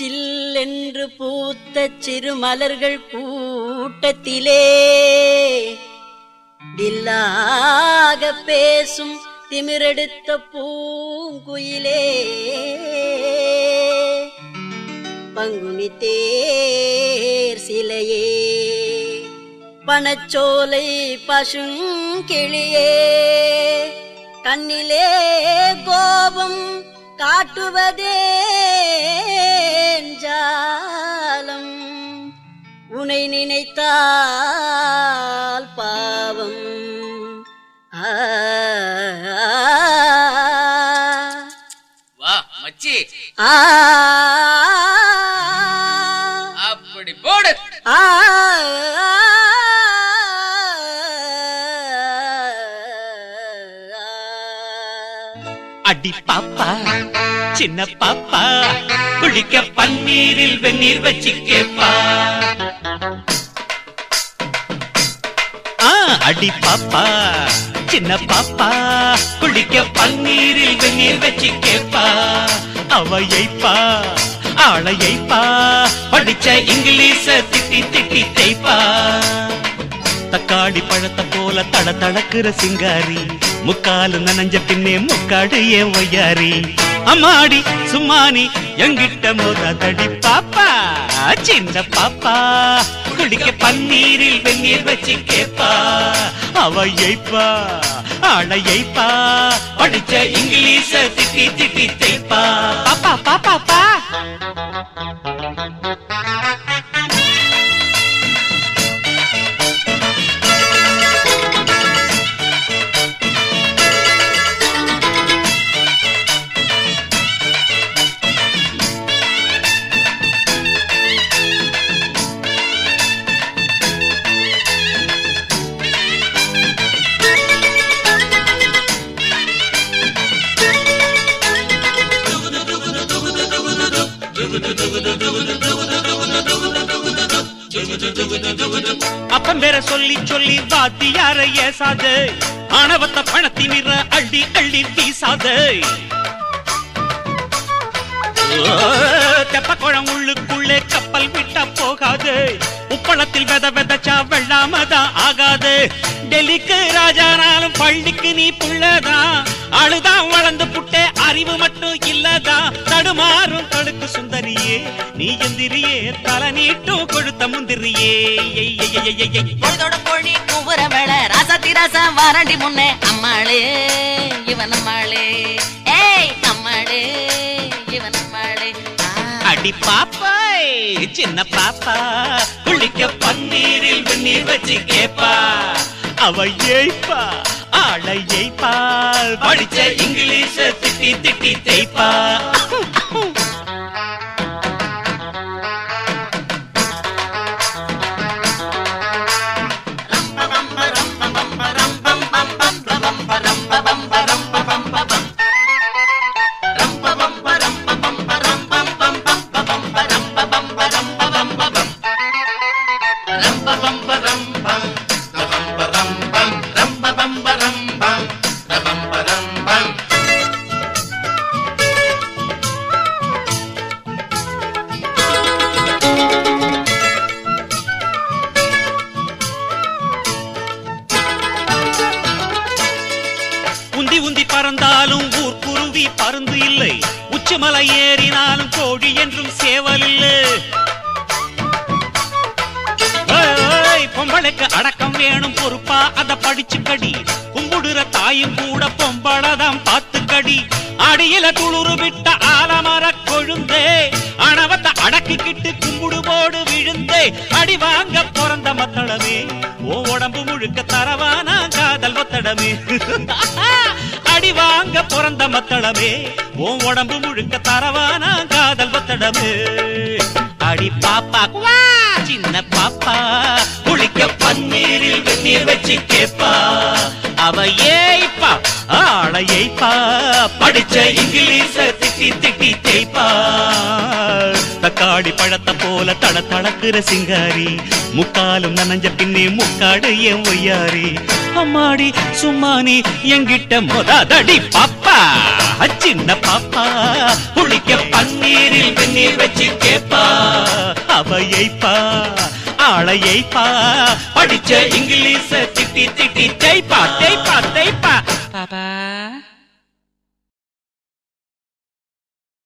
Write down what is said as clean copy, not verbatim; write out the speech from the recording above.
சில்லென்று பூத்த சிறுமலர்கள் கூட்டத்திலே தில்லாக பேசும் திமிரெடுத்த பூங்குயிலே பங்குனி தேர் சிலையே பனச்சோலை பசுங்கிளியே கண்ணிலே கோபம் காட்டுவதேஞ்சாலம் உனை நினைத்தால் பாவம் வா மச்சி அப்படி போடு அடி பாப்பா சின்ன பாப்பா குளிக்க பன்னீரில் வெந்நீர் வச்சு கேப்பா அடி பாப்பா சின்ன பாப்பா குளிக்க பன்னீரில் வெந்நீர் வச்சு கேப்பா அவையைப்பா ஆளையைப்பா படிச்ச இங்கிலீஷ திட்டி திட்டி தேய்ப்பா தக்காளி பழத்தை போல தட தடக்குற சிங்காரி முக்காலு நனஞ்ச பின்னே முக்காடு ஏன் ஒய்யாரி அம்மாடி சும்மானி எங்கிட்ட மோதாதடி பாப்பா சின்ன பாப்பா குளிக்க பன்னீரில் வெந்நீர் வச்சு கேப்பா அவையைப்பா ஆளையைப்பா படிச்ச இங்கிலீஷ திட்டி திட்டி தேய்ப்பா பாப்பா பாப்பா பா அப்பம் பேர சொல்லி சொல்லி வாத்தியார ஏசாது ஆணவத்த பணத்தினிற அள்ளி அள்ளி வீசாது தெப்ப குளம் உள்ளுக்குள்ளே கப்பல் விட்டா போகாது உப்பளத்தில் வெத வெதச்சா வெள்ளாமதான் ஆகாது டெல்லிக்கு ராஜானாலும் பள்ளிக்கு நீ புள்ளதான் அழுதான் வளர்ந்து புட்டே அறிவு மட்டும் இல்லதான் தடுமாறும் தடுக்கு சுந்தரியே நீ எந்திரியே தலை நீட்டும் கொழுத்த முந்திரியே பொழி கூவுற வேளை ராசாத்தி ராசா வாரண்டி முன்னே அம்மாளே இவன் அம்மாளே ஏய் அம்மாளே இவன் அம்மாளே அடி பாப்பா சின்ன பாப்பா குளிக்க பன்னீரில் வெந்நீர் வச்சு கேப்பா அவ ஏய்ப்பா ஆளை ஏய்ப்பா படிச்ச இங்கிலீஷ திட்டி திட்டி தேய்ப்பா உந்தி உந்தி பறந்தாலும் ஊர் குருவி பருந்து இல்லை உச்சிமலை ஏறினாலும் கோழி என்றும் சேவல் இல்லை பொம்பளைக்கு அடக்கம் வேணும் பொறுப்பா அத படிச்சு கடி கும்பிடுற தாயும் கூட பொம்பளதான் பார்த்து கடி அடியில துளுறு விட்ட ஆலமர கொழுந்தே அணவத்தை அடக்கிக்கிட்டு கும்பிடு போடு விழுந்தே அடி வாங்க பிறந்த மத்தளமே ஓ உடம்பு முழுக்க தரவானா காதல் ஒத்தடமே அடி வாங்க பிறந்த மத்தளமே ஓ உடம்பு முழுக்க தரவானா காதல் ஒத்தடமே அடி பாப்பா சின்ன பாப்பா குளிக்க பன்னீரில் வெந்நீர் வச்சு கேப்பா அவ ஏய்ப்பா ஆளை ஏய்ப்பா படிச்ச இங்கிலீஷ திட்டி திட்டி தேய்ப்பா தக்காளி பழத்தை போல தட தடக்குற சிங்காரி முக்காலும் நனஞ்ச பின்னே முக்காடு ஏன் ஒய்யாரி அம்மாடி சும்மானி எங்கிட்ட மொதாதடி பாப்பா சின்ன பாப்பா குளிக்க பன்னீர் தண்ணீரில் வெந்நீர் வச்சு கேப்பா அவையைப்பா ஆளையைப்பா படிச்ச இங்கிலீஷ திட்டி திட்டி தேய்ப்பா தேய்ப்பா தேய்ப்பா பாபா